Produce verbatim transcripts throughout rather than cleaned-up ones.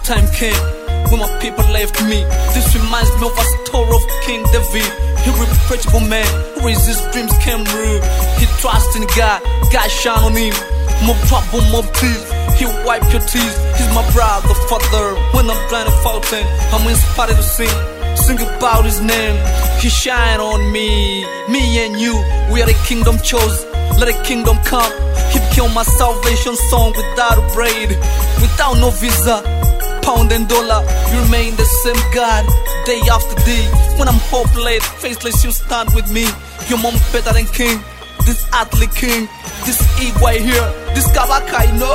time came when my people left me. This reminds me of a story of King David. He reproachable man who raised his dreams came real. He trusted in God, God shine on him. More trouble, more tears, he wipe your tears. He's my brother, father. When I'm blind and fountain, I'm inspired to sing, sing about his name. He shine on me, me and you. We are the kingdom chose, let the kingdom come. He became my salvation song without a braid, without no visa, pound and dollar. You remain the same God, day after day. When I'm hopeless, faceless, you stand with me. Your mom better than king, this earthly king, this Igwe here, this Kabaka, no.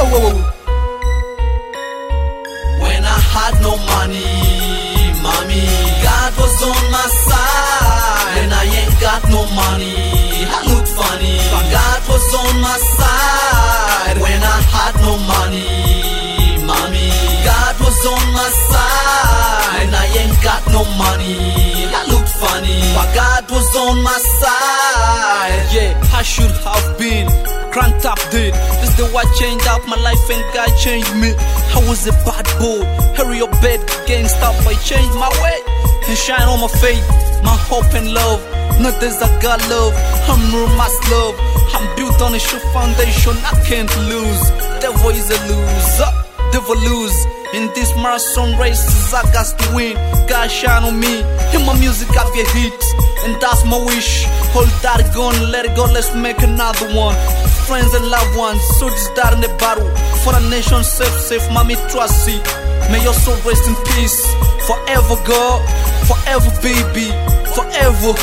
When I had no money, mommy, God was on my side. When I ain't got no money, I look funny, but God was on my side. When I had no money, mommy, God was on my side. When I ain't got no money, I look funny, but God was on my side. Yeah, I should have been cranked up, dude. This the what changed up my life and God changed me. I was a bad boy, hurry your bed, gangsta, I changed my way and shine on my faith, my hope and love. Not there's a God love, I'm real mass love. I'm built on a sure foundation, I can't lose. Devil is a loser, devil lose. In this marathon races I got to win. God shine on me, in my music I get hits, and that's my wish. Hold that gun, let it go, let's make another one. Friends and loved ones, soldiers died in the battle for the nation, safe, safe, mommy trust it. May your soul rest in peace, forever God, forever baby, forever.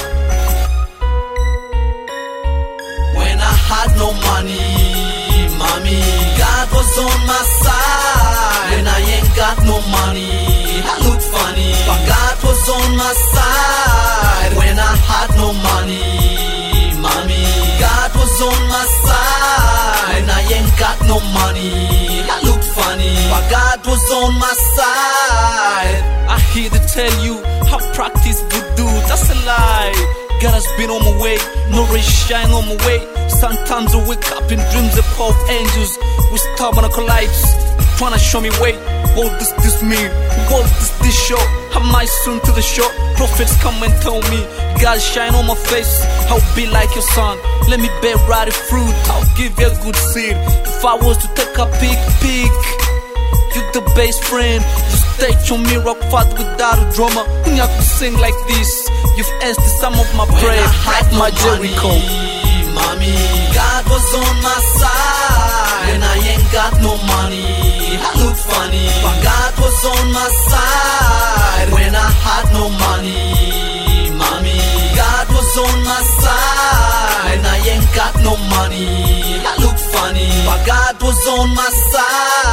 When I had no money, mommy, God was on my side. When I ain't got no money, I look funny, but God was on my side. When I had no money, mommy, God was on my side. When I ain't got no money, I look funny, but God was on my side. I here to tell you, I practice voodoo, that's a lie. God has been on my way, no ray shine on my way. Sometimes I wake up in dreams of poor angels with tabernacle lights, trying to show me way. What does this mean? What does this show? Am I soon to the show? Prophets come and tell me, God shine on my face, I'll be like your son. Let me bear ripe fruit, I'll give you a good seed. If I was to take a peek, peek, you the best friend. You state your me rock fast without a drummer. When you have to sing like this, you've asked some of my prayer, like my Jericho. Mommy, God was on my side. When I ain't got no money, I look funny, but God was on my side. When I had no money, mommy, God was on my side. When I ain't got no money, I look funny, but God was on my side.